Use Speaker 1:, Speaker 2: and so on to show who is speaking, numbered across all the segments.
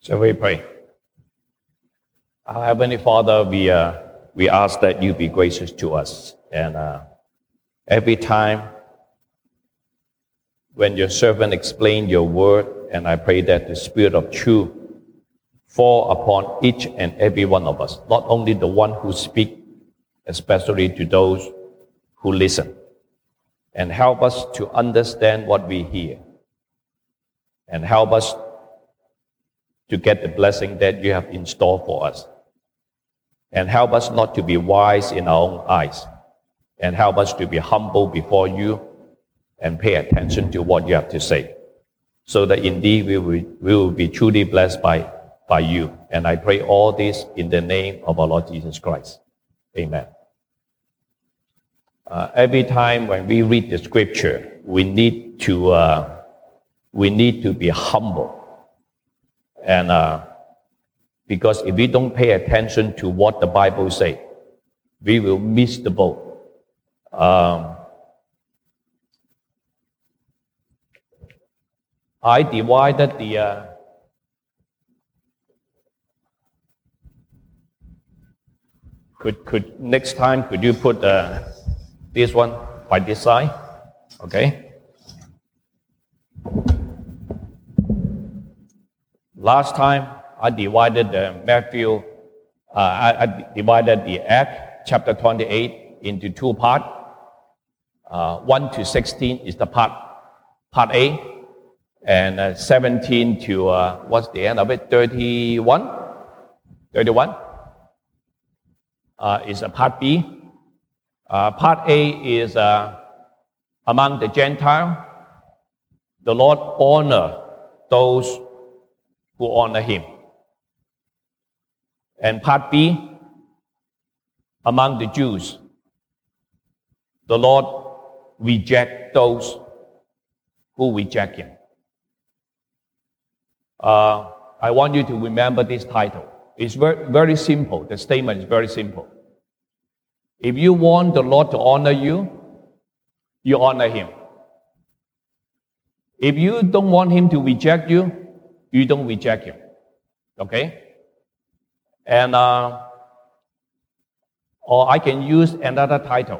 Speaker 1: Shall we pray? Our Heavenly Father, we ask that you be gracious to us. And every time when your servant explains your word, and I pray that the Spirit of truth fall upon each and every one of us, not only the one who speak, especially to those who listen, and help us to understand what we hear, and help us to get the blessing that you have in store for us, and help us not to be wise in our own eyes, and help us to be humble before you and pay attention to what you have to say, so that indeed we will be truly blessed by you. And I pray all this in the name of our Lord Jesus Christ. Amen. Every time when we read the scripture, we need to be humble. And because if we don't pay attention to what the Bible says, we will miss the boat. I divided the could next time could you put this one by this side, okay? Last time I divided Matthew. I divided the Act chapter 28 into two parts. 1 to 16 is the part A, and 17 to what's the end of it? 31. 31 is a part B. Part A is among the Gentiles. The Lord honor those who honor him. And part B, among the Jews, the Lord reject those who reject him. I want you to remember this title. It's very, very simple. The statement is very simple. If you want the Lord to honor you, you honor him. If you don't want him to reject you, you don't reject him. Okay? And or I can use another title.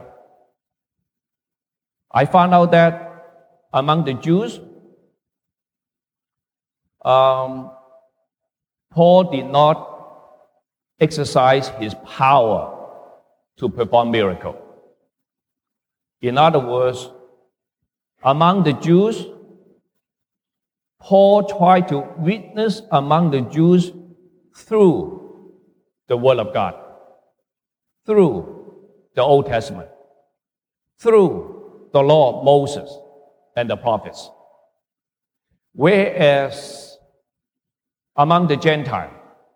Speaker 1: I found out that among the Jews, Paul did not exercise his power to perform miracles. In other words, among the Jews, Paul tried to witness among the Jews through the Word of God, through the Old Testament, through the law of Moses and the prophets. Whereas among the Gentiles,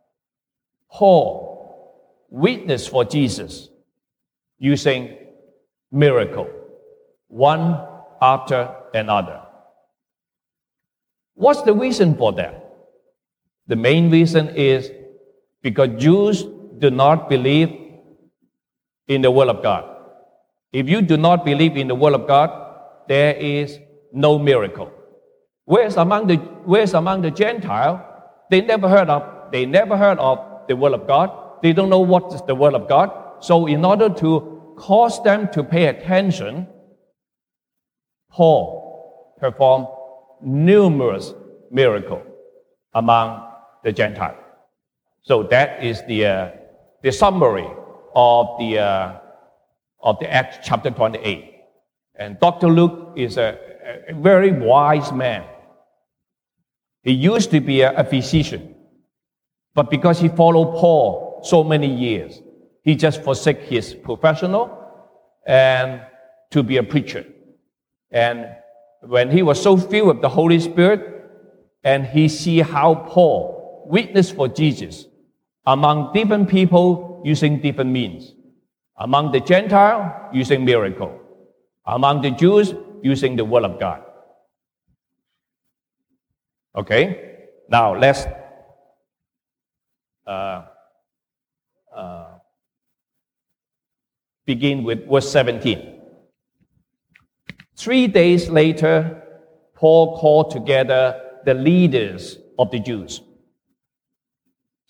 Speaker 1: Paul witnessed for Jesus using miracle, one after another. What's the reason for that? The main reason is because Jews do not believe in the Word of God. If you do not believe in the Word of God, there is no miracle. Whereas among the Gentiles, they never heard of the Word of God. They don't know what is the Word of God. So in order to cause them to pay attention, Paul performed numerous miracles among the Gentiles. So that is the summary of the Acts chapter 28. And Dr. Luke is a very wise man. He used to be a physician, but because he followed Paul so many years, he just forsake his professional and to be a preacher. And when he was so filled with the Holy Spirit, and he see how Paul witnessed for Jesus among different people using different means, among the Gentiles using miracle, among the Jews using the Word of God. Okay, now let's begin with verse 17. 3 days later, Paul called together the leaders of the Jews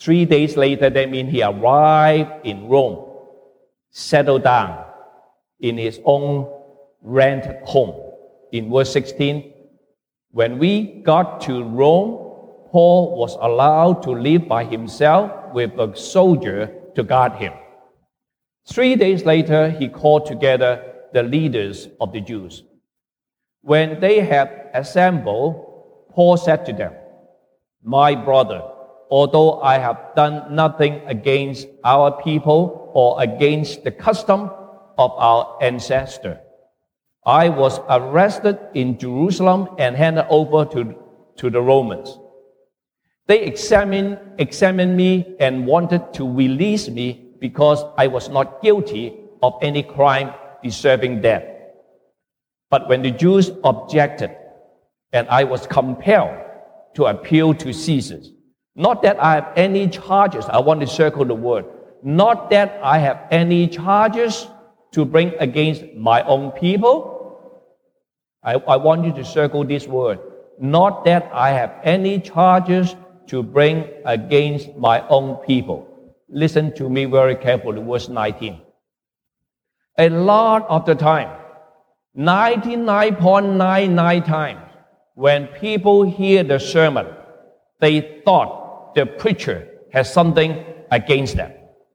Speaker 1: 3 days later, that means he arrived in Rome, settled down in his own rented home. In verse 16, when we got to Rome, Paul was allowed to live by himself with a soldier to guard him. 3 days later, he called together the leaders of the Jews. When they had assembled, Paul said to them, "My brother, although I have done nothing against our people or against the custom of our ancestor, I was arrested in Jerusalem and handed over to the Romans. They examined me and wanted to release me because I was not guilty of any crime deserving death. But when the Jews objected, and I was compelled to appeal to Caesar, not that I have any charges," I want to circle the word, "not that I have any charges to bring against my own people." I want you to circle this word, "not that I have any charges to bring against my own people." Listen to me very carefully, verse 19. A lot of the time, 99.99 times, when people hear the sermon, they thought the preacher has something against them.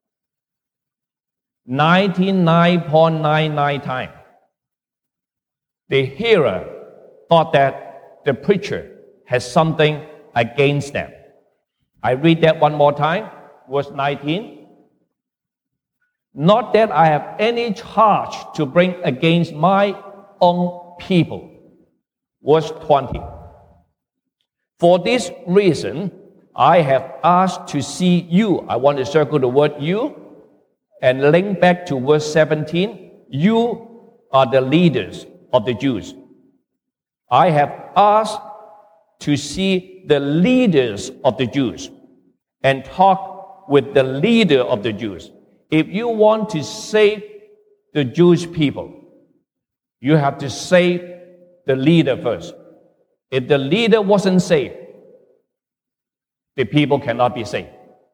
Speaker 1: 99.99 times, the hearer thought that the preacher has something against them. I read that one more time, verse 19. "Not that I have any charge to bring against my own people." Verse 20. "For this reason, I have asked to see you." I want to circle the word "you" and link back to verse 17. "You are the leaders of the Jews. I have asked to see the leaders of the Jews and talk with the leader of the Jews." If you want to save the Jewish people, you have to save the leader first. If the leader wasn't saved, the people cannot be saved.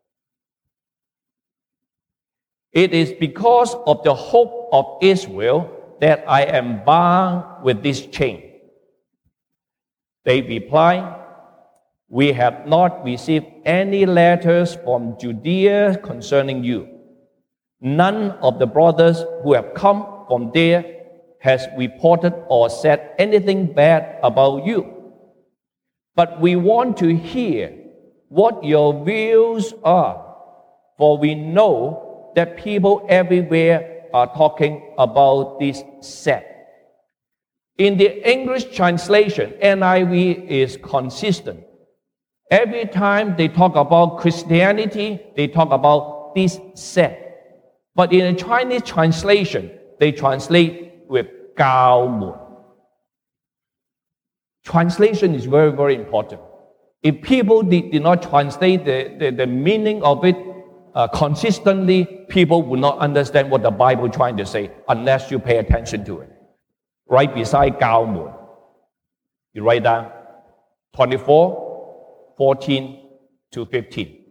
Speaker 1: It is because of the hope of Israel that I am bound with this chain. They replied, "We have not received any letters from Judea concerning you. None of the brothers who have come from there has reported or said anything bad about you. But we want to hear what your views are, for we know that people everywhere are talking about this sect." In the English translation, NIV is consistent. Every time they talk about Christianity, they talk about this sect. But in a Chinese translation, they translate with 教門. Translation is very, very important. If people did not translate the meaning of it consistently, people will not understand what the Bible is trying to say unless you pay attention to it. Right beside 教門, you write down 24:14-15.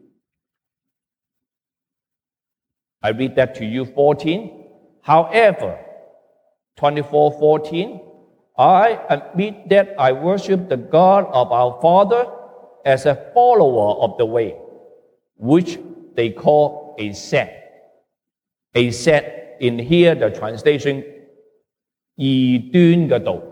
Speaker 1: I read that to you, 14. "However," 24:14, "I admit that I worship the God of our Father as a follower of the way, which they call a sect." A sect, in here the translation, 異端嘅道.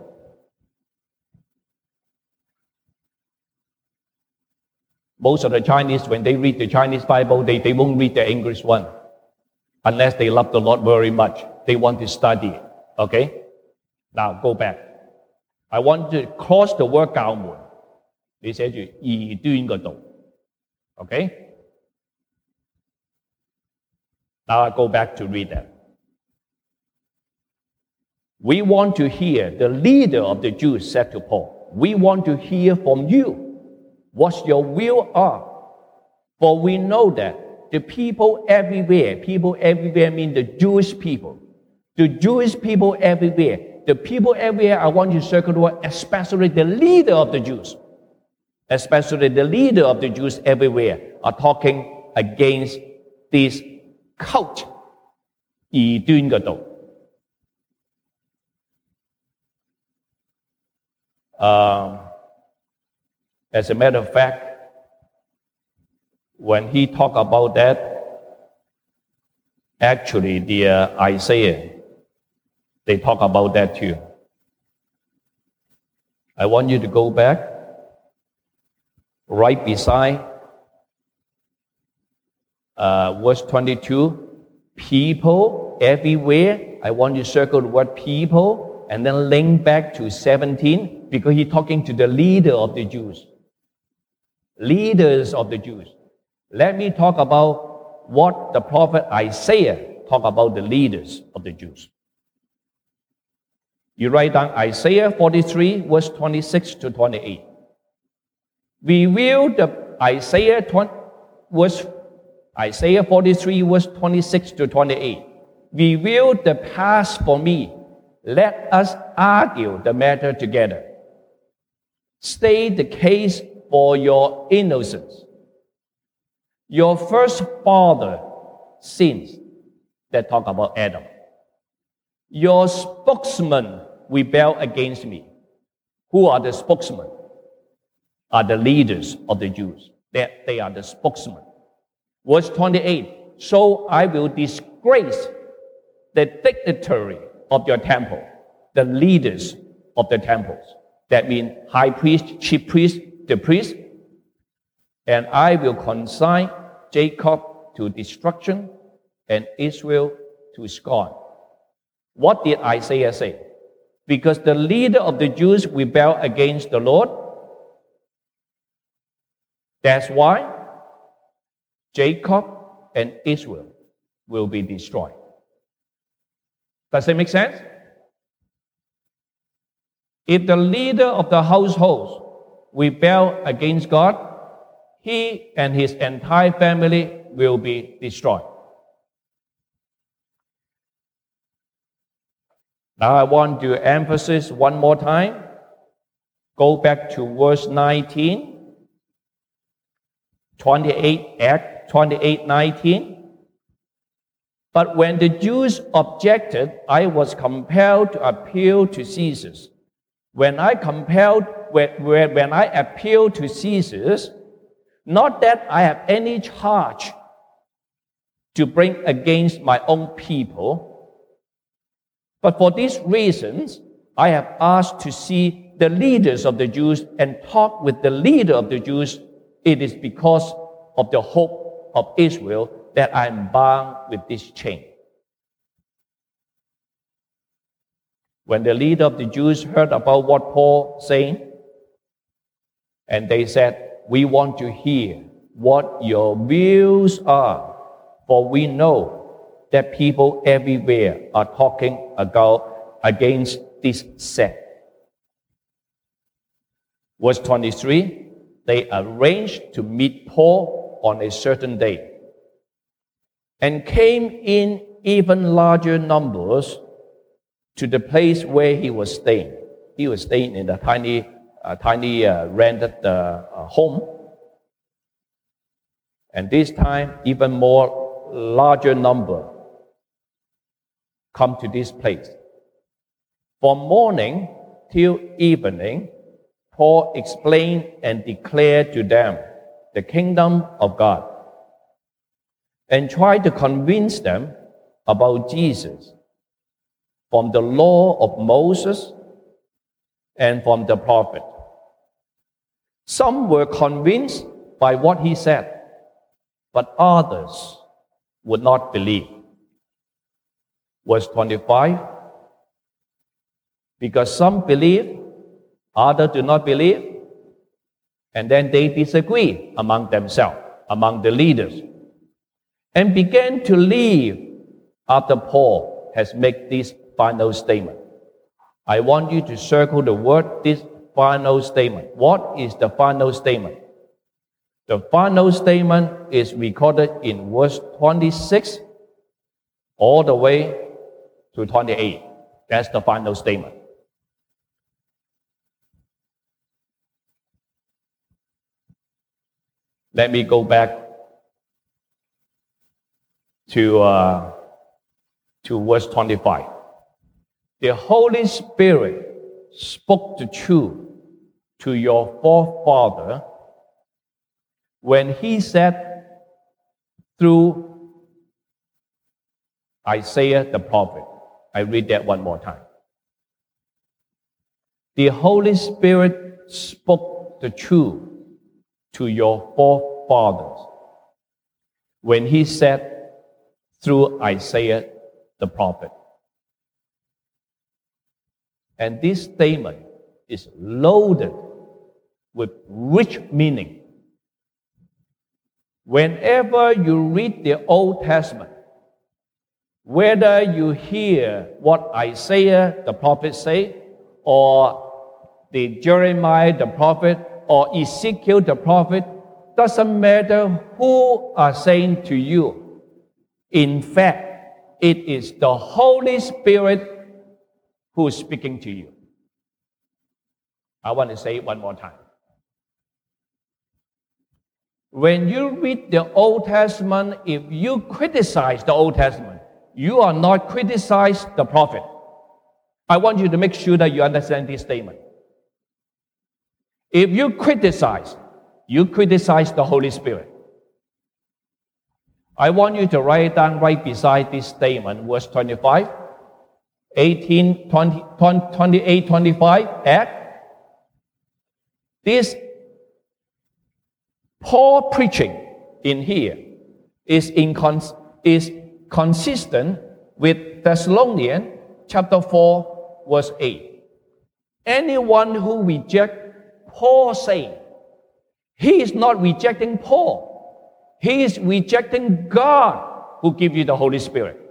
Speaker 1: Most of the Chinese, when they read the Chinese Bible, they won't read the English one. Unless they love the Lord very much. They want to study it. Okay? Now, go back. I want to cross the word 教門. 你寫住異端嘅道. Okay? Now I go back to read that. "We want to hear," the leader of the Jews said to Paul, "we want to hear from you what your will are. For we know that the people everywhere mean the Jewish people. The Jewish people everywhere. The people everywhere, I want you to circle the word, especially the leader of the Jews. Especially the leader of the Jews everywhere are talking against this cult 異端嘅道。As a matter of fact, when he talked about that, actually the Isaiah, they talk about that too. I want you to go back right beside verse 22. People everywhere. I want you to circle the word people and then link back to 17 because he's talking to the leader of the Jews. Leaders of the Jews. Let me talk about what the prophet Isaiah talked about the leaders of the Jews. You write down Isaiah 43, verse 26 to 28. Reveal the Isaiah 43, verse 26 to 28. Reveal the past for me. Let us argue the matter together. State the case for your innocence. Your first father sins. That talk about Adam. Your spokesman rebel against me. Who are the spokesmen? Are the leaders of the Jews. They are the spokesmen. Verse 28, so I will disgrace the dignitary of your temple, the leaders of the temples. That means high priest, chief priest, the priest. And I will consign Jacob to destruction and Israel to scorn. What did Isaiah say? Because the leader of the Jews rebelled against the Lord. That's why Jacob and Israel will be destroyed. Does it make sense? If the leader of the household rebel against God, he and his entire family will be destroyed. Now I want to emphasize one more time. Go back to verse 19, 28, 19. But when the Jews objected, I was compelled to appeal to Caesar. When I appealed to Caesar, not that I have any charge to bring against my own people, but for these reasons, I have asked to see the leaders of the Jews and talk with the leader of the Jews. It is because of the hope of Israel that I am bound with this chain. When the leader of the Jews heard about what Paul saying, and they said, we want to hear what your views are, for we know that people everywhere are talking against this sect. Verse 23, they arranged to meet Paul on a certain day and came in even larger numbers to the place where he was staying. He was staying in a tiny rented home. And this time, even more larger number come to this place. From morning till evening, Paul explained and declared to them the kingdom of God and tried to convince them about Jesus from the law of Moses and from the prophet. Some were convinced by what he said, but others would not believe. Verse 25, because some believe, others do not believe, and then they disagree among themselves, among the leaders, and began to leave after Paul has made this final statement. I want you to circle the word, this final statement. What is the final statement? The final statement is recorded in verse 26 all the way to 28. That's the final statement. Let me go back to verse 25. The Holy Spirit spoke the truth to your forefather when he said through Isaiah the prophet. I read that one more time. The Holy Spirit spoke the truth to your forefathers when he said through Isaiah the prophet. And this statement is loaded with rich meaning. Whenever you read the Old Testament, whether you hear what Isaiah the prophet say, or the Jeremiah the prophet, or Ezekiel the prophet, doesn't matter who are saying to you. In fact, it is the Holy Spirit who is speaking to you. I want to say it one more time. When you read the Old Testament, if you criticize the Old Testament, you are not criticizing the prophet. I want you to make sure that you understand this statement. If you criticize the Holy Spirit. I want you to write down right beside this statement, verse 25, 18, 20, 28, 25, Act. This Paul preaching in here is consistent with Thessalonians chapter 4, verse 8. Anyone who rejects Paul saying, he is not rejecting Paul. He is rejecting God who gives you the Holy Spirit.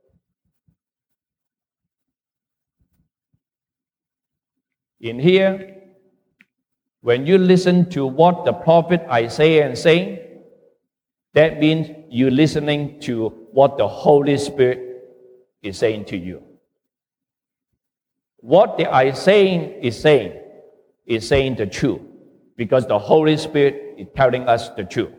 Speaker 1: In here, when you listen to what the prophet Isaiah is saying, that means you're listening to what the Holy Spirit is saying to you. What the Isaiah is saying the truth, because the Holy Spirit is telling us the truth.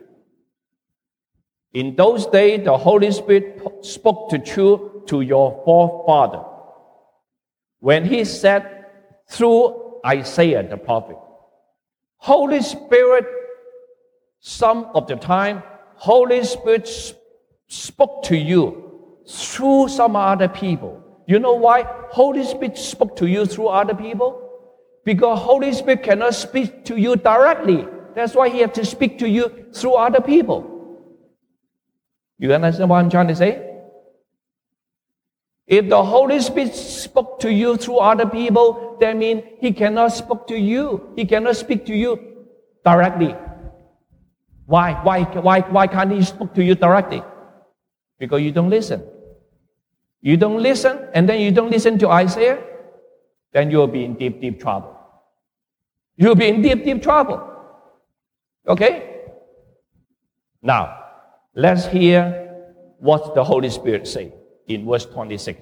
Speaker 1: In those days, the Holy Spirit spoke the truth to your forefather when he said through Isaiah the prophet. Holy Spirit, some of the time, Holy Spirit spoke to you through some other people. You know why Holy Spirit spoke to you through other people? Because Holy Spirit cannot speak to you directly. That's why He has to speak to you through other people. You understand what I'm trying to say? If the Holy Spirit spoke to you through other people, that means He cannot speak to you. He cannot speak to you directly. Why can't He speak to you directly? Because you don't listen. You don't listen, and then you don't listen to Isaiah, then you'll be in deep, deep trouble. You'll be in deep, deep trouble. Okay? Now, let's hear what the Holy Spirit say in verse 26.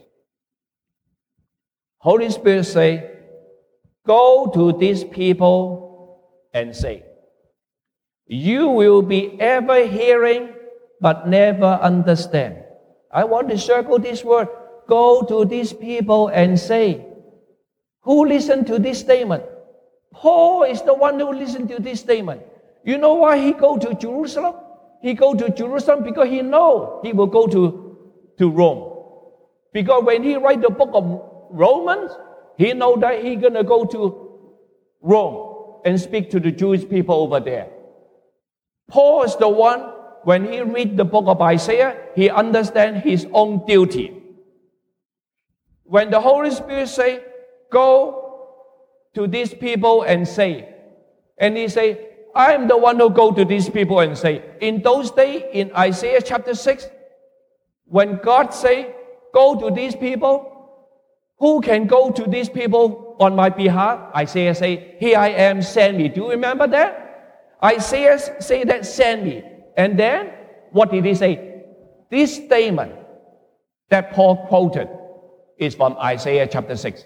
Speaker 1: Holy Spirit say, go to these people and say, you will be ever hearing but never understand. I want to circle this word. Go to these people and say. Who listened to this statement? Paul is the one who listened to this statement. You know why he go to Jerusalem? He go to Jerusalem because he know he will go to Rome. Because when he write the book of Romans, he know that he gonna go to Rome and speak to the Jewish people over there. Paul is the one, when he read the book of Isaiah, he understand his own duty. When the Holy Spirit say, go to these people and say, and he say, I am the one who go to these people and say. In those days, in Isaiah chapter 6, when God say, go to these people, who can go to these people on my behalf? Isaiah say, here I am, send me. Do you remember that? Isaiah say that, send me. And then, what did he say? This statement that Paul quoted is from Isaiah chapter 6.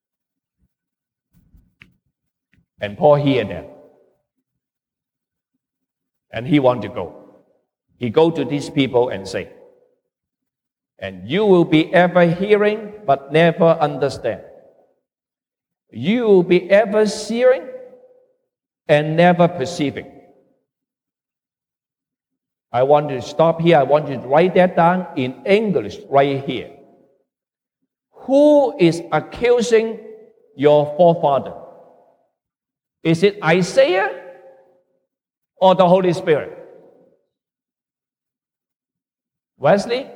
Speaker 1: And Paul heard that. And he want to go. He go to these people and say, And you will be ever hearing, but never understand. You will be ever seeing and never perceiving. I want you to stop here. I want you to write that down in English right here. Who is accusing your forefather? Is it Isaiah or the Holy Spirit? Wesley?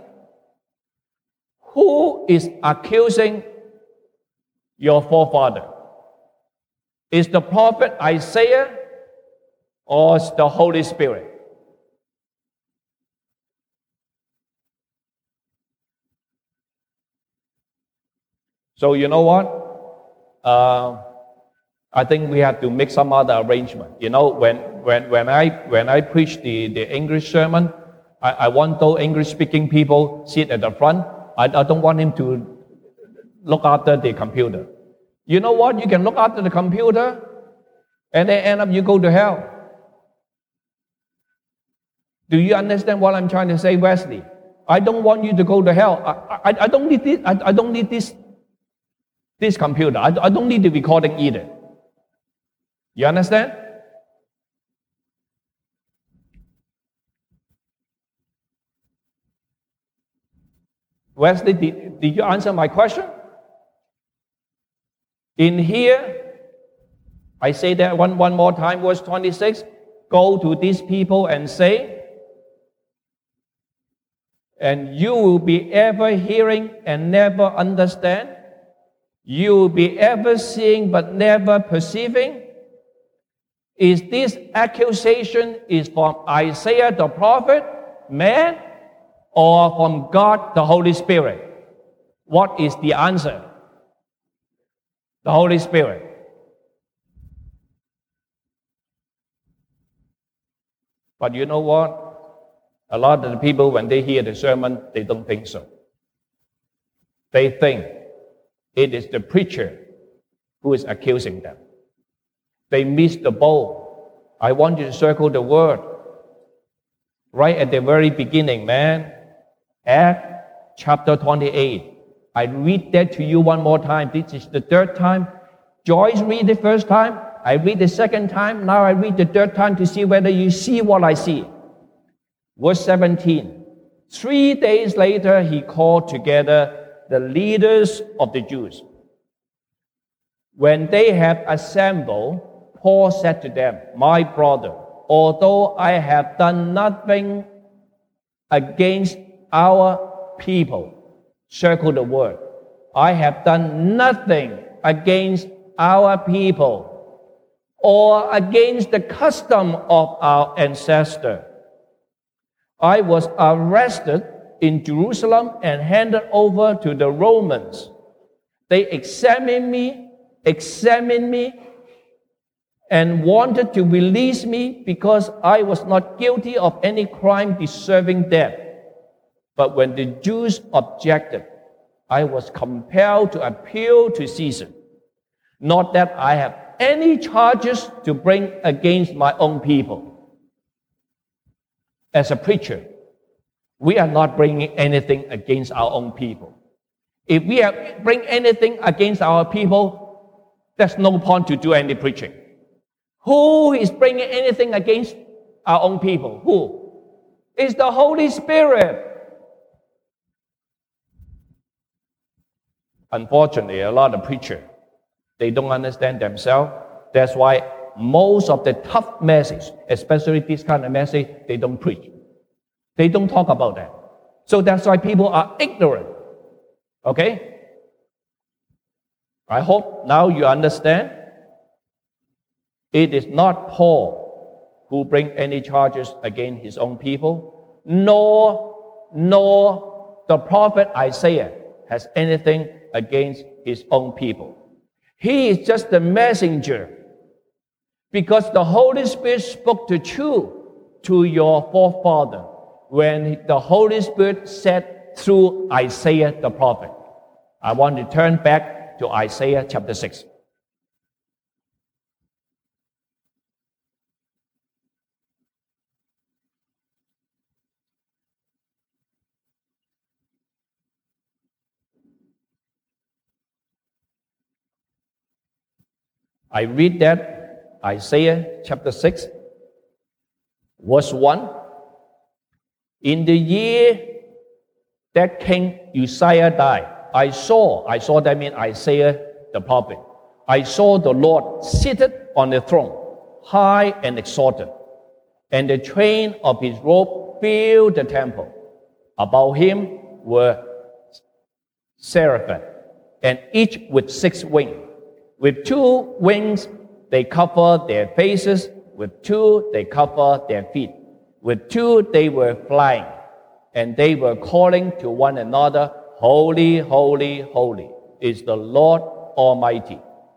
Speaker 1: Who is accusing your forefather? Is the prophet Isaiah or is the Holy Spirit? So you know what? I think we have to make some other arrangement. You know, when I preach the English sermon, I want those English-speaking people sit at the front. I don't want him to look after the computer. You know what? You can look after the computer, and then end up you go to hell. Do you understand what I'm trying to say, Wesley? I don't want you to go to hell. I don't need this. I don't need this computer. I don't need the recording either. You understand? Wesley, did you answer my question? In here, I say that one more time, verse 26, go to these people and say, and you will be ever hearing and never understand. You will be ever seeing but never perceiving. Is this accusation is from Isaiah the prophet, man, or from God the Holy Spirit? What is the answer? The Holy Spirit. But you know what? A lot of the people, when they hear the sermon, they don't think so. They think it is the preacher who is accusing them. They miss the boat. I want you to circle the word. Right at the very beginning, man. Acts chapter 28. I read that to you one more time. This is the third time. Joyce read the first time. I read the second time. Now I read the third time to see whether you see what I see. Verse 17. 3 days later, he called together the leaders of the Jews. When they had assembled, Paul said to them, my brother, although I have done nothing against our people, circle the word, I have done nothing against our people or against the custom of our ancestor. I was arrested in Jerusalem and handed over to the Romans. They examined me, and wanted to release me because I was not guilty of any crime deserving death. But when the Jews objected, I was compelled to appeal to Caesar. Not that I have any charges to bring against my own people. As a preacher, we are not bringing anything against our own people. If we bring anything against our people, there's no point to do any preaching. Who is bringing anything against our own people? Who? It's the Holy Spirit. Unfortunately, a lot of preachers, they don't understand themselves. That's why most of the tough message, especially this kind of message, they don't preach. They don't talk about that. So that's why people are ignorant. Okay? I hope now you understand. It is not Paul who brings any charges against his own people, nor the prophet Isaiah has anything against his own people. He is just the messenger, because the Holy Spirit spoke the truth to your forefather when the Holy Spirit said through Isaiah the prophet. I want to turn back to Isaiah chapter 6. I read that Isaiah chapter 6, verse 1. In the year that King Uzziah died, I saw that means Isaiah the prophet, I saw the Lord seated on the throne, high and exalted, and the train of his robe filled the temple. Above him were seraphim, and each with 6 wings. With 2 wings they cover their faces, with 2 they cover their feet, with 2 they were flying, and they were calling to one another, Holy, holy, holy is the Lord Almighty,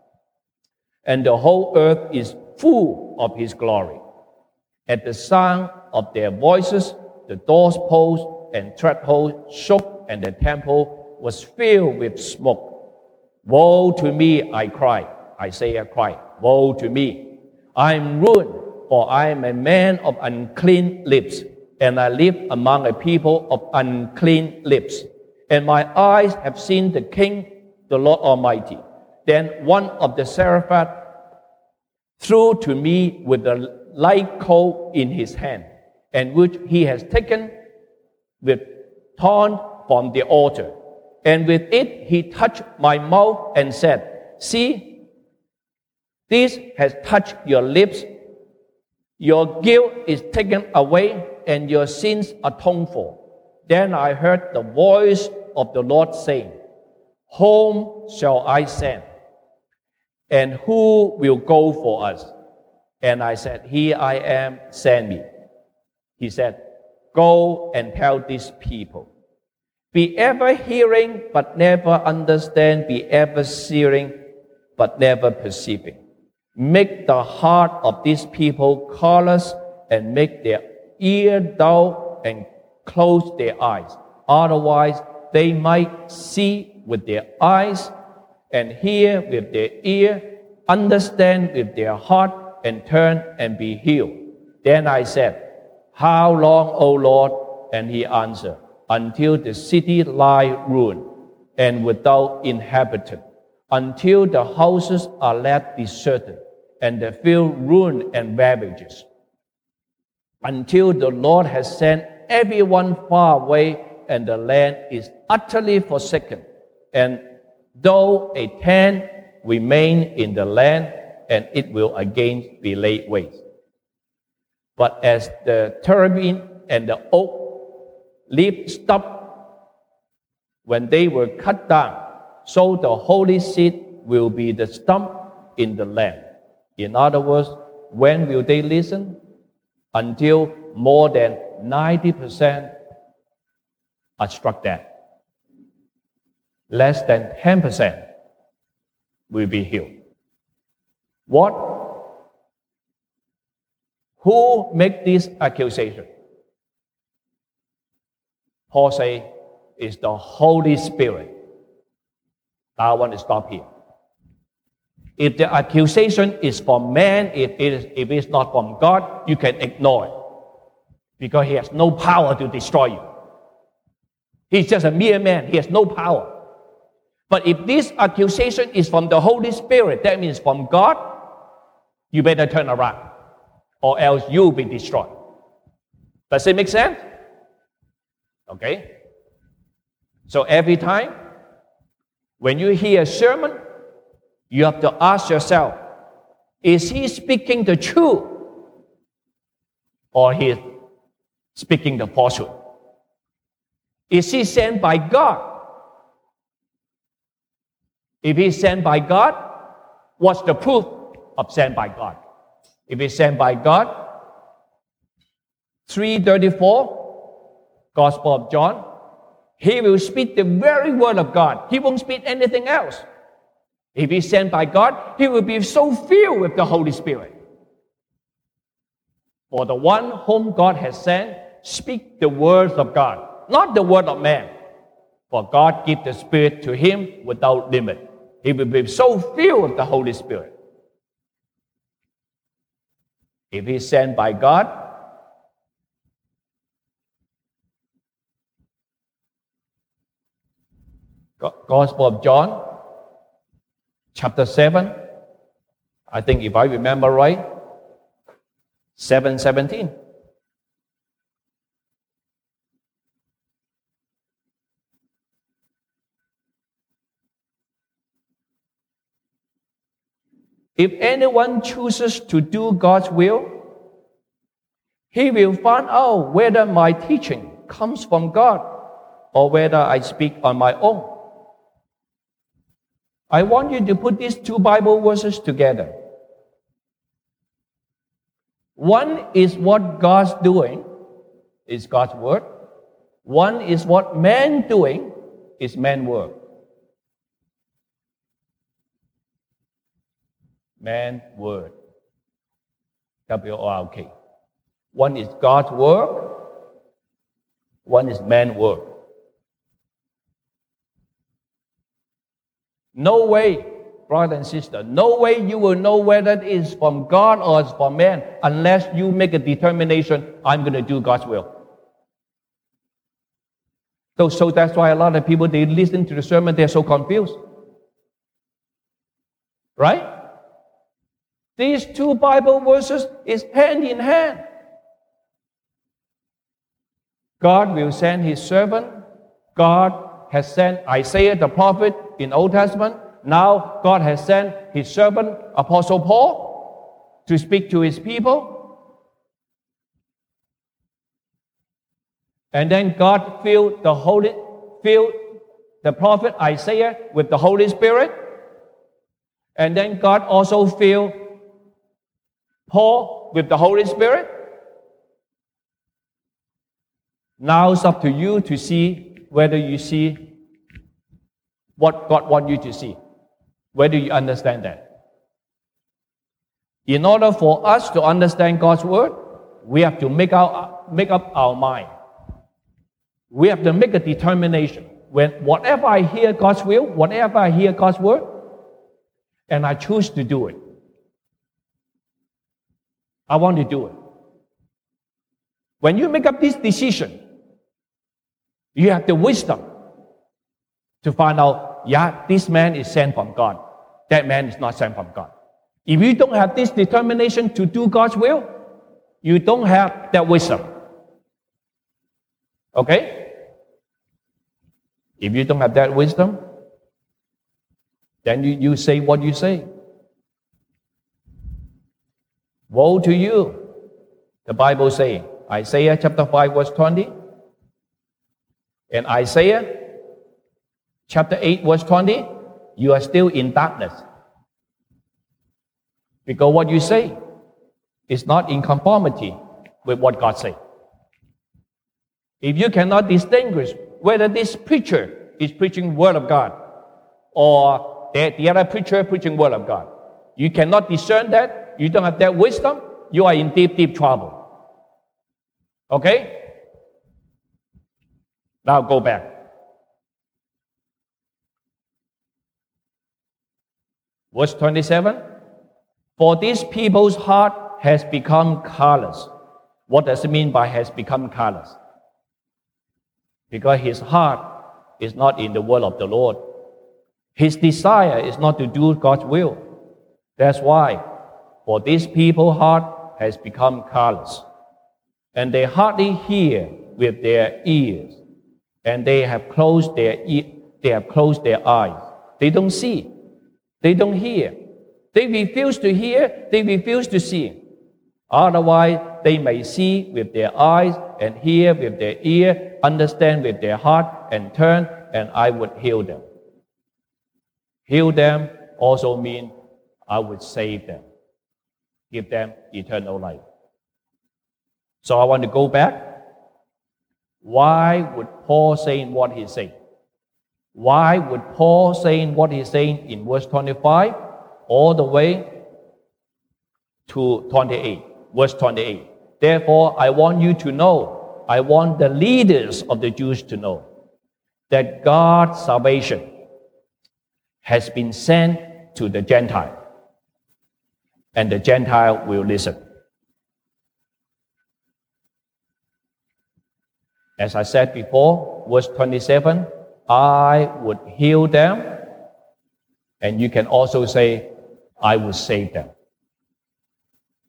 Speaker 1: and the whole earth is full of his glory. At the sound of their voices, the doorposts and thresholds shook, and the temple was filled with smoke. Woe to me, I cried. Isaiah cried, woe to me. I am ruined, for I am a man of unclean lips, and I live among a people of unclean lips. And my eyes have seen the King, the Lord Almighty. Then one of the seraphim threw to me with a light coal in his hand, and which he has taken with thorn from the altar. And with it he touched my mouth and said, See, this has touched your lips. Your guilt is taken away, and your sins atoned for. Then I heard the voice of the Lord saying, Whom shall I send? And who will go for us? And I said, Here I am, send me. He said, Go and tell these people. Be ever hearing, but never understand. Be ever seeing, but never perceiving. Make the heart of these people callous, and make their ear dull, and close their eyes. Otherwise, they might see with their eyes, and hear with their ear, understand with their heart, and turn and be healed. Then I said, How long, O Lord? And he answered, Until the city lie ruined and without inhabitant, until the houses are left deserted, and the field ruined and ravaged, until the Lord has sent everyone far away, and the land is utterly forsaken. And though a tent remain in the land, and it will again be laid waste. But as the terebinth and the oak leaf stop when they were cut down, so the holy seed will be the stump in the land. In other words, when will they listen? Until more than 90% are struck dead. Less than 10% will be healed. What? Who make this accusation? Paul say, it's the Holy Spirit. I want to stop here. If the accusation is from man, if it is not from God, you can ignore it, because he has no power to destroy you. He's just a mere man. He has no power. But if this accusation is from the Holy Spirit, that means from God, you better turn around, or else you'll be destroyed. Does it make sense? Okay? So every time when you hear a sermon, you have to ask yourself, is he speaking the truth, or he is speaking the falsehood? Is he sent by God? If he's sent by God, what's the proof of sent by God? If he's sent by God, 3:34, Gospel of John, he will speak the very word of God. He won't speak anything else. If he's sent by God, he will be so filled with the Holy Spirit. For the one whom God has sent, speak the words of God, not the word of man. For God gives the Spirit to him without limit. He will be so filled with the Holy Spirit. If he's sent by God, Gospel of John, chapter 7, I think if I remember right, 7:17. If anyone chooses to do God's will, he will find out whether my teaching comes from God or whether I speak on my own. I want you to put these two Bible verses together. One is what God's doing, is God's word. One is what man doing, is man's word. Man word. W-O-R-K. One is God's word. One is man's word. No way, brother and sister, no way you will know whether it is from God or it's from man unless you make a determination, I'm going to do God's will. So that's why a lot of people, they listen to the sermon, they're so confused. Right? These two Bible verses is hand in hand. God will send His servant. God has sent Isaiah the prophet in Old Testament. Now God has sent His servant, Apostle Paul, to speak to His people. And then God filled the prophet Isaiah with the Holy Spirit. And then God also filled Paul with the Holy Spirit. Now it's up to you to see whether you see what God wants you to see, whether you understand that. In order for us to understand God's word, we have to make up our mind. We have to make a determination. Whatever I hear God's will, whatever I hear God's word, and I choose to do it. I want to do it. When you make up this decision, you have the wisdom to find out, yeah, this man is sent from God. That man is not sent from God. If you don't have this determination to do God's will, you don't have that wisdom. Okay? If you don't have that wisdom, then you say what you say. Woe to you, the Bible says, Isaiah chapter 5 verse 20, and Isaiah chapter 8 verse 20, you are still in darkness. Because what you say is not in conformity with what God says. If you cannot distinguish whether this preacher is preaching word of God or the other preacher preaching word of God, you cannot discern that, you don't have that wisdom, you are in deep, deep trouble. Okay? Now go back. Verse 27. For this people's heart has become callous. What does it mean by has become callous? Because his heart is not in the word of the Lord. His desire is not to do God's will. That's why, for this people's heart has become callous. And they hardly hear with their ears. And they have closed their eyes. They don't see. They don't hear. They refuse to hear. They refuse to see. Otherwise, they may see with their eyes and hear with their ear, understand with their heart, and turn, and I would heal them. Heal them also means I would save them, give them eternal life. So I want to go back. Why would Paul say what he's saying? Why would Paul say what he's saying in verse 25 all the way to 28? Verse 28. Therefore, I want you to know, I want the leaders of the Jews to know that God's salvation has been sent to the Gentile, and the Gentile will listen. As I said before, verse 27, I would heal them, and you can also say, I will save them.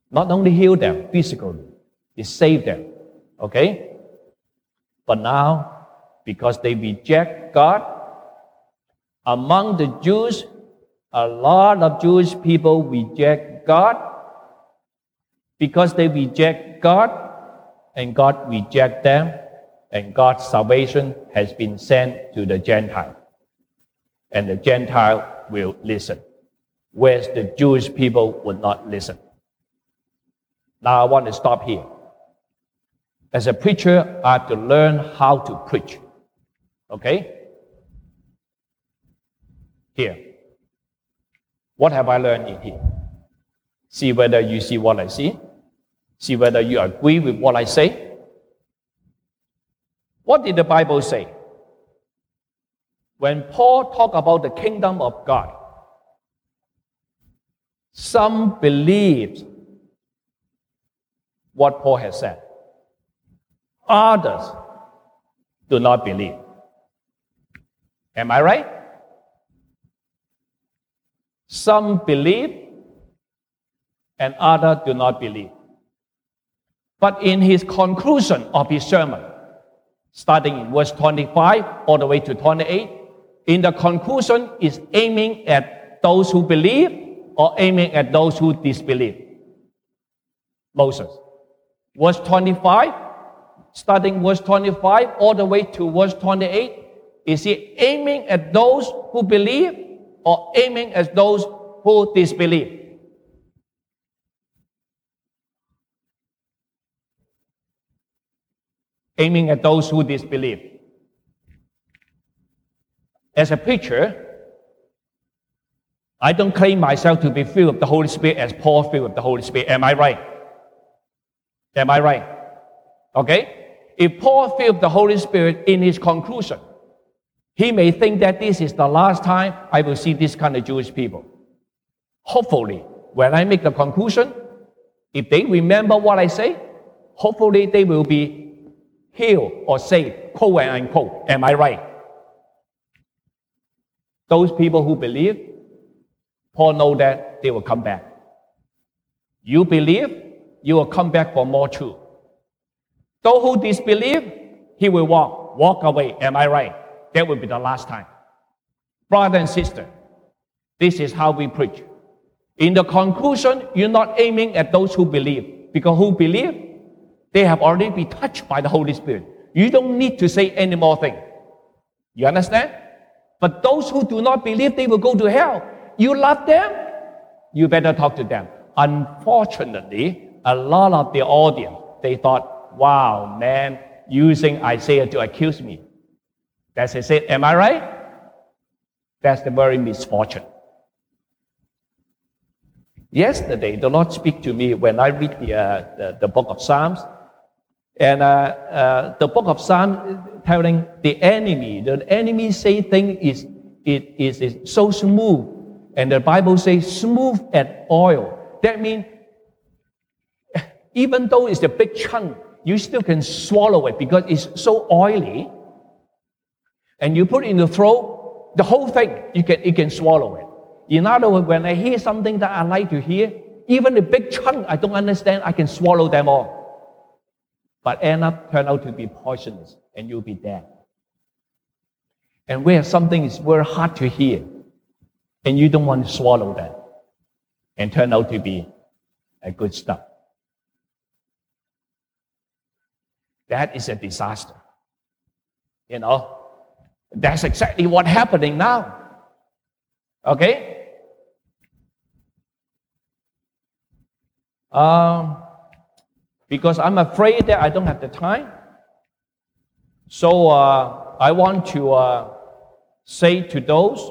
Speaker 1: Not only heal them physically, He saved them. Okay? But now, because they reject God, among the Jews, a lot of Jewish people reject God. Because they reject God, and God reject them, and God's salvation has been sent to the Gentile. And the Gentile will listen, whereas the Jewish people would not listen. Now I want to stop here. As a preacher, I have to learn how to preach. Okay? Here. What have I learned in here? See whether you see what I see. See whether you agree with what I say. What did the Bible say? When Paul talked about the kingdom of God, some believed what Paul has said. Others do not believe. Am I right? Some believe and others do not believe. But in his conclusion of his sermon, starting in verse 25 all the way to 28, in the conclusion is aiming at those who believe or aiming at those who disbelieve. Moses. Verse 25, starting verse 25 all the way to verse 28, is he aiming at those who believe or aiming at those who disbelieve? Aiming at those who disbelieve. As a preacher, I don't claim myself to be filled with the Holy Spirit as Paul filled with the Holy Spirit. Am I right? Am I right? Okay? If Paul filled with the Holy Spirit in his conclusion, he may think that this is the last time I will see this kind of Jewish people. Hopefully, when I make the conclusion, if they remember what I say, hopefully they will be healed or saved, quote and unquote. Am I right? Those people who believe, Paul knows that they will come back. You believe, you will come back for more truth. Those who disbelieve, he will walk away. Am I right? That will be the last time. Brother and sister, this is how we preach. In the conclusion, you're not aiming at those who believe, because who believe, they have already been touched by the Holy Spirit. You don't need to say any more things. You understand? But those who do not believe, they will go to hell. You love them, you better talk to them. Unfortunately, a lot of the audience, they thought, wow, man, using Isaiah to accuse me. That's it. Am I right? That's the very misfortune. Yesterday, the Lord spoke to me when I read the book of Psalms. And the book of Psalms telling the enemy say things is so smooth. And the Bible says smooth as oil. That means even though it's a big chunk, you still can swallow it because it's so oily. And you put it in the throat, the whole thing, you can swallow it. In other words, when I hear something that I like to hear, even a big chunk I don't understand, I can swallow them all. But turn out to be poisonous, and you'll be dead. And where something is very hard to hear, and you don't want to swallow that, and turn out to be a good stuff. That is a disaster. You know, that's exactly what's happening now. Okay? Because I'm afraid that I don't have the time. So I want to say to those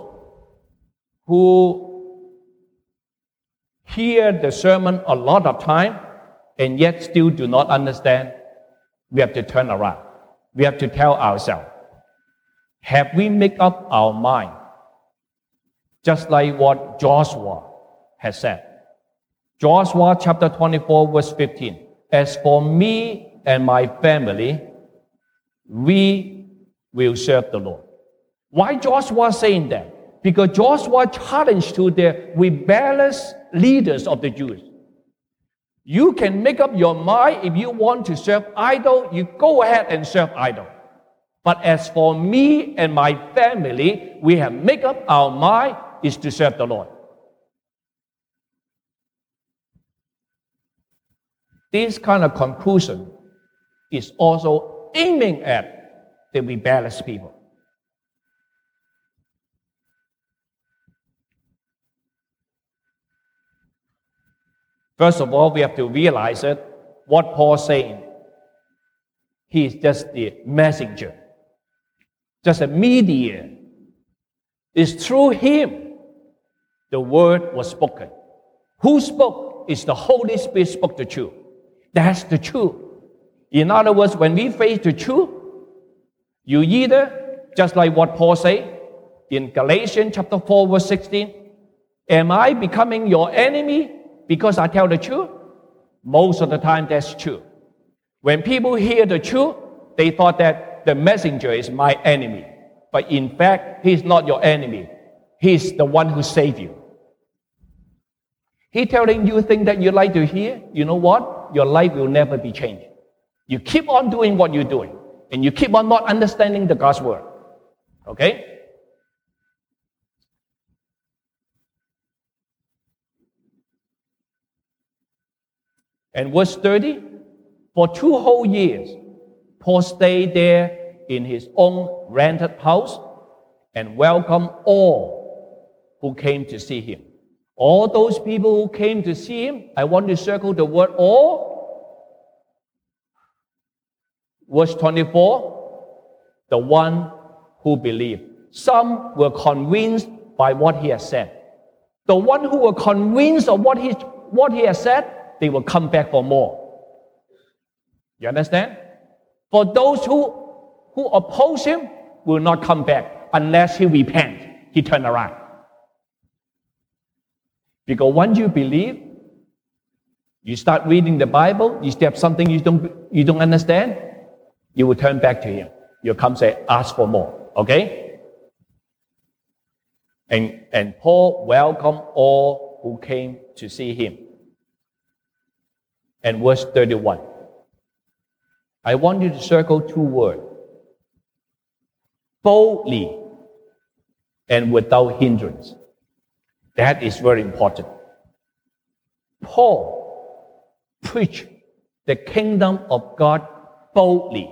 Speaker 1: who hear the sermon a lot of time and yet still do not understand, we have to turn around. We have to tell ourselves, have we made up our mind? Just like what Joshua has said. Joshua chapter 24 verse 15. As for me and my family, we will serve the Lord. Why Joshua saying that? Because Joshua challenged to the rebellious leaders of the Jews. You can make up your mind if you want to serve idol, you go ahead and serve idol. But as for me and my family, we have made up our mind is to serve the Lord. This kind of conclusion is also aiming at the rebellious people. First of all, we have to realize that what Paul's saying, he is just the messenger, just a mediator. It's through him the word was spoken. Who spoke? It's the Holy Spirit spoke the truth. That's the truth. In other words, when we face the truth, you either, just like what Paul said in Galatians chapter 4, verse 16, am I becoming your enemy because I tell the truth? Most of the time, that's true. When people hear the truth, they thought that the messenger is my enemy. But in fact, he's not your enemy. He's the one who saved you. He telling you things that you like to hear. You know what? Your life will never be changed. You keep on doing what you're doing, and you keep on not understanding the God's word. Okay? And verse 30, for 2 whole years, Paul stayed there in his own rented house and welcomed all who came to see him. All those people who came to see him, I want to circle the word all. Verse 24, the one who believed. Some were convinced by what he has said. The one who were convinced of what he has said, they will come back for more. You understand? For those who oppose him will not come back unless he repent, he turn around. Because once you believe, you start reading the Bible, you step something you don't understand, you will turn back to him. You'll come say, ask for more. Okay? And Paul welcomed all who came to see him. And verse 31. I want you to circle 2 words. Boldly and without hindrance. That is very important. Paul preached the kingdom of God boldly.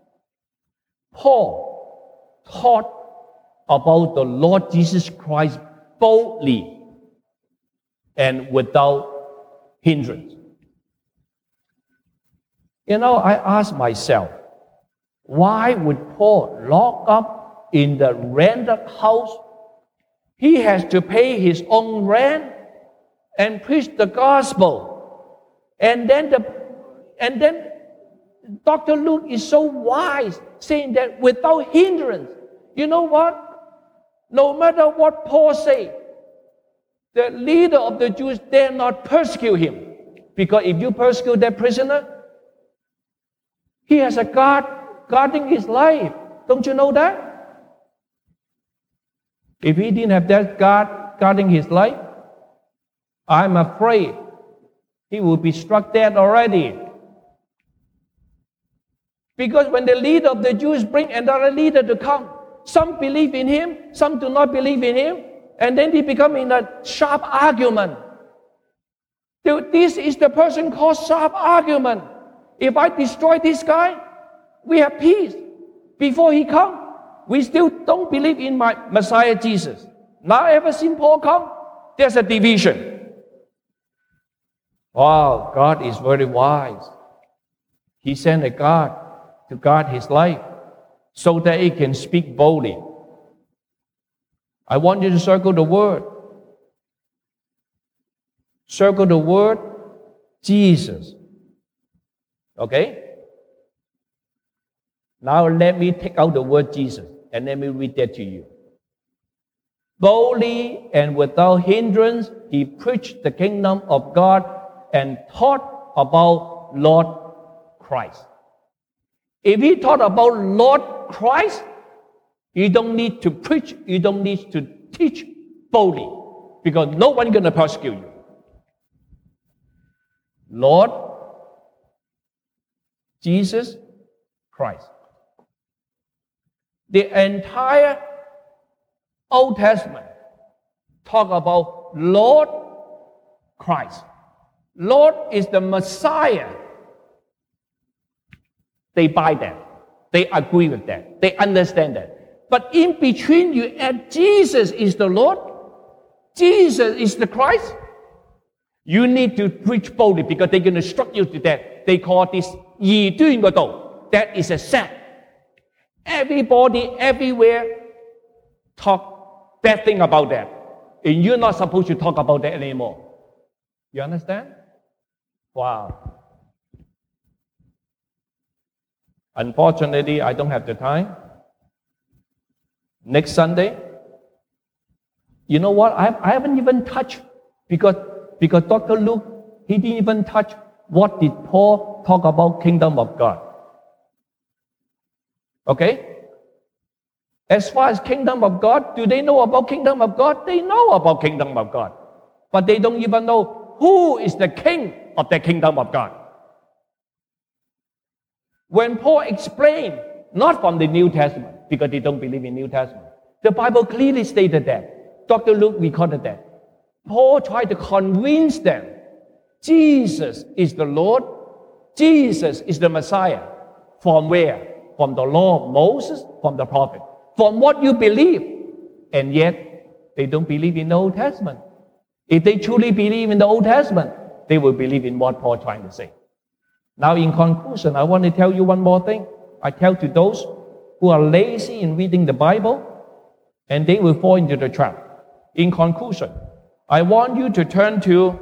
Speaker 1: Paul taught about the Lord Jesus Christ boldly and without hindrance. You know, I ask myself, why would Paul lock up in the rented house? He has to pay his own rent and preach the gospel. And then Dr. Luke is so wise, saying that without hindrance. You know what? No matter what Paul said, the leader of the Jews dare not persecute him. Because if you persecute that prisoner, he has a guard guarding his life. Don't you know that? If he didn't have that guard guarding his life, I'm afraid he would be struck dead already. Because when the leader of the Jews bring another leader to come, some believe in him, some do not believe in him, and then they become in a sharp argument. This is the person called sharp argument. If I destroy this guy, we have peace. Before he comes, we still don't believe in my Messiah Jesus. Now ever seen Paul come? There's a division. Wow, God is very wise. He sent a guard to guard his life so that he can speak boldly. I want you to circle the word. Circle the word Jesus. Okay? Now let me take out the word Jesus and let me read that to you. Boldly and without hindrance, he preached the kingdom of God and taught about Lord Christ. If he taught about Lord Christ, you don't need to preach, you don't need to teach boldly, because no one's going to persecute you. Lord Jesus Christ. The entire Old Testament talk about Lord Christ. Lord is the Messiah. They buy that. They agree with that. They understand that. But in between, you add Jesus is the Lord. Jesus is the Christ. You need to preach boldly because they're going to struck you to death. They call this 異端嘅道. That is a sect. Everybody, everywhere, talk bad thing about that. And you're not supposed to talk about that anymore. You understand? Wow. Unfortunately, I don't have the time. Next Sunday, you know what? I haven't even touched because Dr. Luke, he didn't even touch what did Paul talk about kingdom of God. Okay? As far as kingdom of God, do they know about kingdom of God? They know about kingdom of God. But they don't even know who is the king of the kingdom of God. When Paul explained, not from the New Testament, because they don't believe in New Testament, the Bible clearly stated that. Dr. Luke recorded that. Paul tried to convince them, Jesus is the Lord, Jesus is the Messiah. From where? From the law of Moses, from the prophet. From what you believe. And yet, they don't believe in the Old Testament. If they truly believe in the Old Testament, they will believe in what Paul is trying to say. Now, in conclusion, I want to tell you one more thing. I tell to those who are lazy in reading the Bible, and they will fall into the trap. In conclusion, I want you to turn to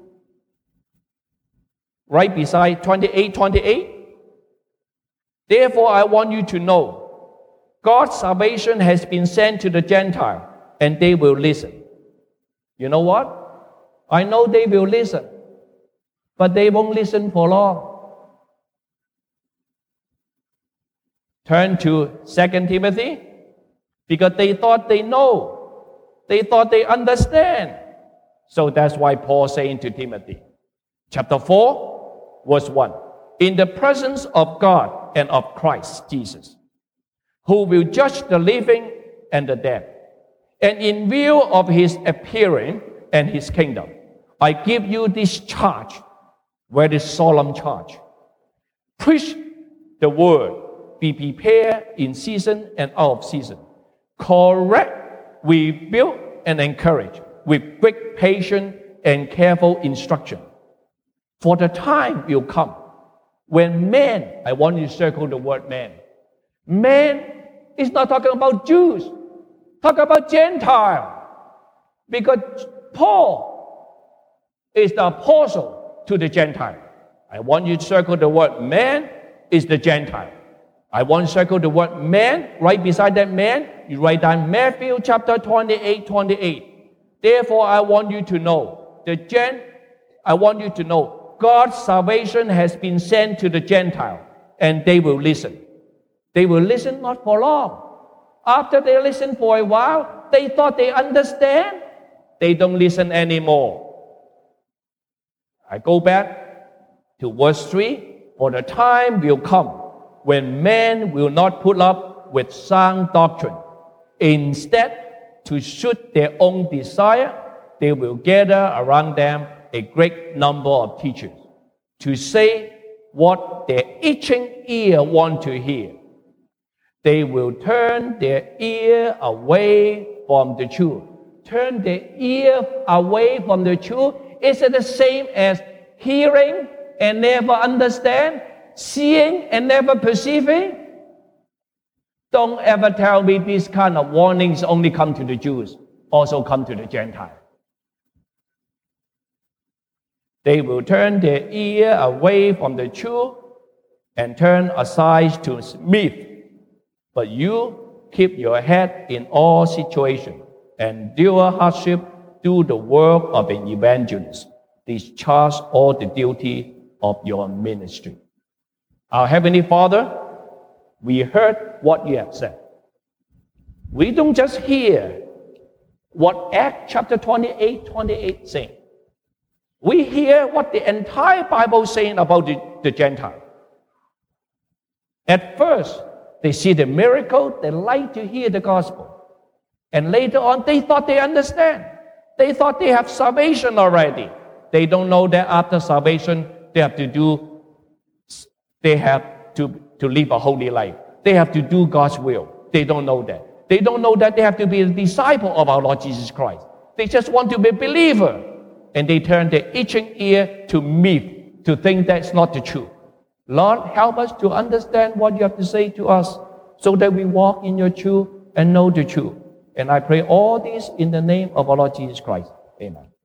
Speaker 1: right beside 28:28. Therefore, I want you to know, God's salvation has been sent to the Gentile, and they will listen. You know what? I know they will listen, but they won't listen for long. Turn to 2 Timothy, because they thought they know. They thought they understand. So that's why Paul saying to Timothy, chapter 4, verse 1, in the presence of God and of Christ Jesus, who will judge the living and the dead, and in view of his appearing and his kingdom, I give you this charge, very solemn charge. Preach the word. Be prepared in season and out of season. Correct, rebuke, and encourage with great patience and careful instruction. For the time will come when men, I want you to circle the word man. Man is not talking about Jews, talk about Gentile. Because Paul is the apostle to the Gentile. I want you to circle the word man is the Gentile. I want to circle the word man. Right beside that man, you write down Matthew chapter 28:28. Therefore, I want you to know, God's salvation has been sent to the Gentile, and they will listen. They will listen not for long. After they listen for a while, they thought they understand. They don't listen anymore. I go back to verse 3. For the time will come when men will not put up with sound doctrine. Instead, to suit their own desire, they will gather around them a great number of teachers to say what their itching ear want to hear. They will turn their ear away from the truth. Turn their ear away from the truth. Is it the same as hearing and never understand? Seeing and never perceiving? Don't ever tell me these kind of warnings only come to the Jews, also come to the Gentiles. They will turn their ear away from the truth and turn aside to myth. But you keep your head in all situations, endure hardship, do the work of an evangelist, discharge all the duty of your ministry. Our Heavenly Father, we heard what you have said. We don't just hear what Acts chapter 28:28 saying. We hear what the entire Bible is saying about the Gentile. At first, they see the miracle, they like to hear the gospel. And later on, they thought they understand. They thought they have salvation already. They don't know that after salvation, they have to live a holy life. They have to do God's will. They don't know that. They don't know that they have to be a disciple of our Lord Jesus Christ. They just want to be a believer. And they turn their itching ear to myth, to think that's not the truth. Lord, help us to understand what you have to say to us so that we walk in your truth and know the truth. And I pray all this in the name of our Lord Jesus Christ. Amen.